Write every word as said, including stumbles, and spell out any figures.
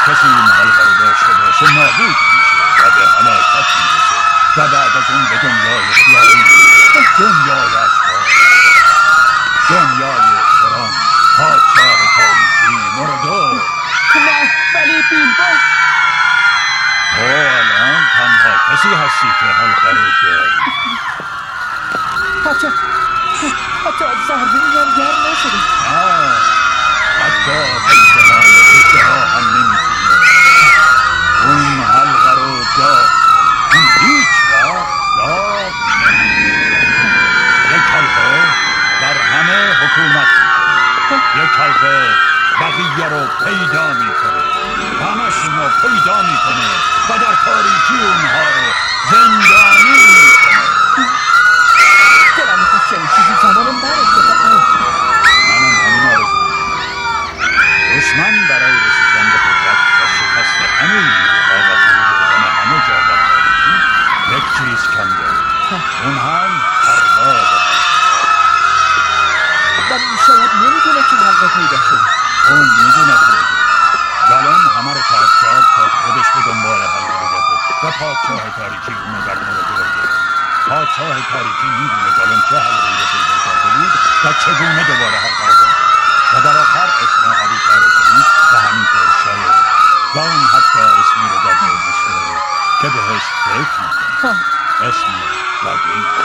کسی این حلقه رو داشته باشه نابود میشه و به هلاکت میرسه و بعد از اون به دنیای خیالی، دنیای اشباح، دنیای سران، پادشاه تاریکی، مردور. نه ولی بیلبو، تو الان تنها کسی هستی که حلقه رو داری. حتی حتی ضربه هم گرم نشده. نه، حتی اشتها اشتها هم نمیتونه اون حلقه رو دار. اون هیچ وقت دار نمیتونه. یک حلقه بر همه حکومت میکنه، یک حلقه بقیه رو پیدا میکنه، همشون رو پیدا میکنه و در تاریکی اونها رو زندانی میکنه. دلم میخواد چنین چیزی زمان بر اتفاق نیفتاد. منم همین آرزو میکنم. دشمن برای رسیدن به قدرت و شکست همه نیروها و فرودن همه جا در تاریکی یک چیز کم داره، اون هم ارباب. ولی شاید نمیدونه که حلقه پیدا شده. اون میدونه فرودو. گالون همه رو ترک کرد تا خودش به دنبال حلقه بگرده و پادشاه تاریکی اونو در مورد گرفت. پادشاه تاریکی میدونه گالون چه حلقه‌ای رو پیدا کرده بود و چگونه دوباره حلقه رو برد. و در آخر اسم حبیب‌ها رو شنید و همینطور شاید و اون حتی اسمی رو در ذهنش داره که بهش فکر میکنه. اسم لاگین.